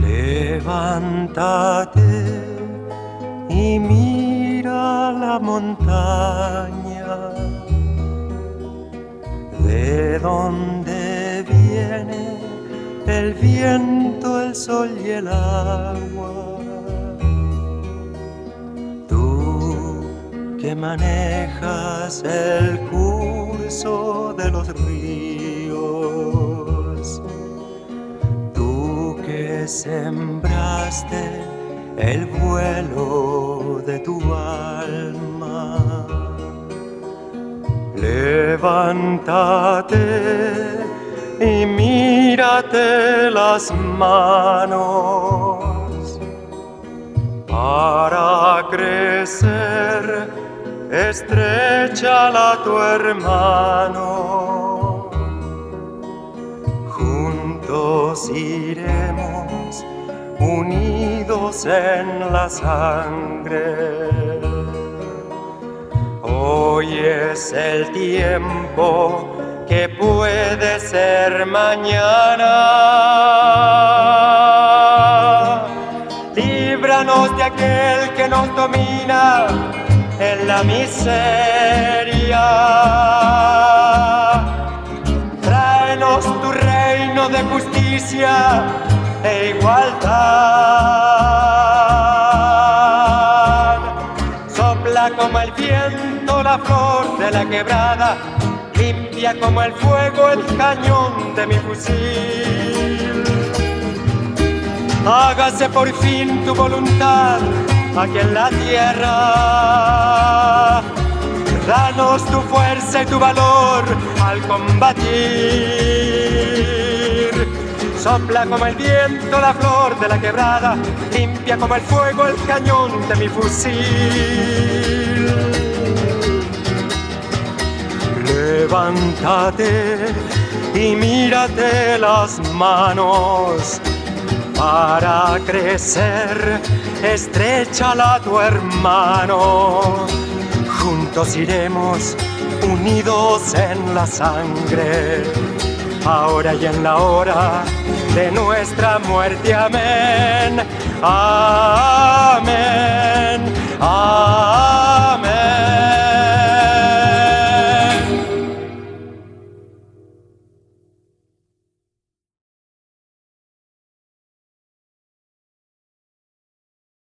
Levántate y mira la montaña, de donde viene el viento, el sol y el agua. Tú que manejas el curso de los ríos, tú que sembraste el vuelo de tu alma, levántate y mírate las manos. Para crecer, estréchala a tu hermano. Juntos iremos unidos en la sangre. Hoy es el tiempo que puede ser mañana. Líbranos de aquel que nos domina en la miseria. Tráenos tu reino de justicia e igualdad. Sopla como el viento la flor de la quebrada, limpia como el fuego el cañón de mi fusil. Hágase por fin tu voluntad aquí en la tierra. Danos tu fuerza y tu valor al combatir. Sopla como el viento la flor de la quebrada, limpia como el fuego el cañón de mi fusil. Levántate y mírate las manos. Para crecer, estréchala a tu hermano. Juntos iremos unidos en la sangre, ahora y en la hora de nuestra muerte. Amén. Amén.